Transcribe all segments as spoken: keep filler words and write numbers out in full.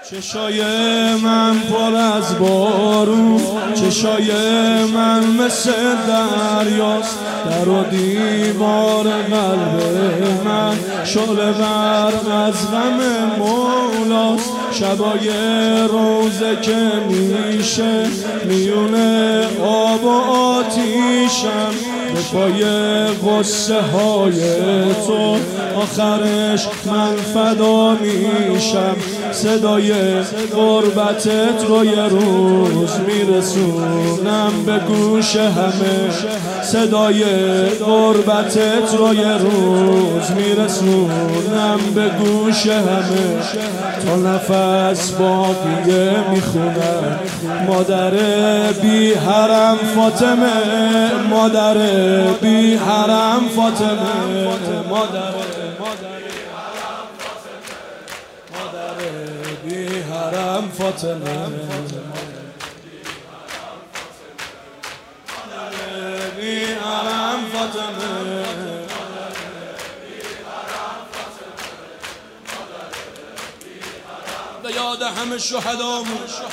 چشای من پر از بارون، چشای من مثل دریاست، در و دیوار قلب من شعله برق از غم مولاست. شبای روزه که میشه میونه آب و آتیشم، به پای غصه های تو آخرش من فدا میشم. صدای غربتت رو یه روز میرسونم به گوش همه، صدای غربتت رو یه روز میرسونم به گوش همه. تا نفس باقیه میخونم مادر بی حرم فاطمه، مادر بی حرم فاطمه، مادر بی حرم فاطمه، بی حرم فاطمه. به یاد همه شهدامون،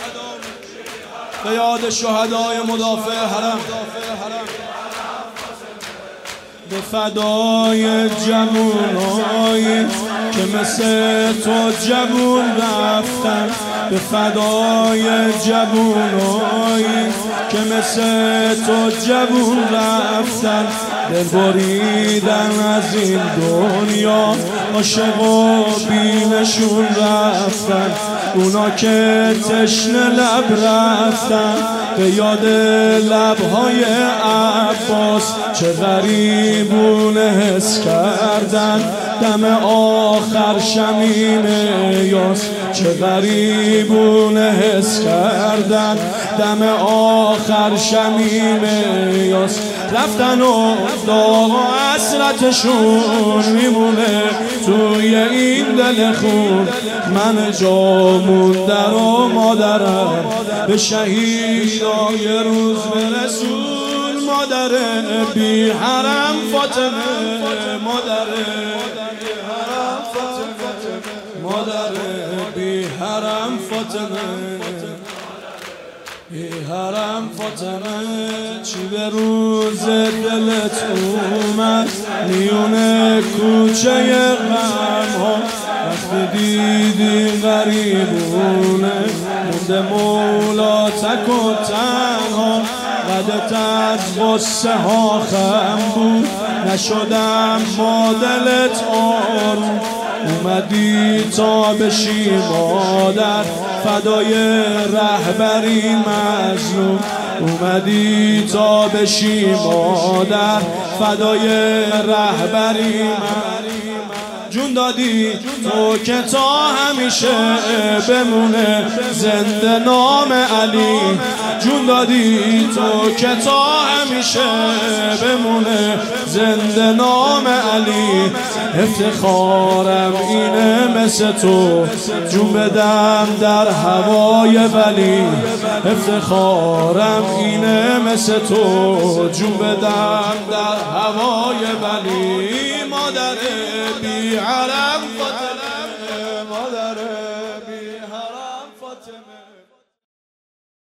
به یاد شهدای مدافع حرم، به فدای جوانایی که مثل تو جوون رفتن، به فدای جوانایی که مثل تو جوون رفتن. دل بریدن از این دنیا عاشق و بینشون رفتن، اونا که تشنه لب رفتن. به یاد لبهای عباس چه غریبونه حس کردن، دم آخر شمیم یاس چه غریبونه حس کردن، دم آخر شمیم یاس. رفتن و داغ و حسرتشون میمونه توی این دل خون. من جا مونده و مادرم به شهیدای روز برسون. مادر بی حرم فاطمه، مادر بی حرم فاطمه، مادر بی حرم فاطمه، بی حرم فاطمه. چی به روز دلت اومد میونه کوچه غم ها، وقتی دیدی غریبونه مونده مولا تک و تنها. قدت از غصه ها خم بود نشدم با دلت آروم، اومدی تا بشی مادر فدای رهبری مظلوم، اومدی تا بشی مادر فدای رهبری مظلوم. جون دادی تو که تا همیشه بمونه زنده نام علی، جون دادی تو که تا همیشه بمونه زنده نام علی. افتخارم اینه مثل تو جون بدم در هوای ولی، افتخارم اینه مثل تو جون بدم در هوای ولی. مادر بی حرم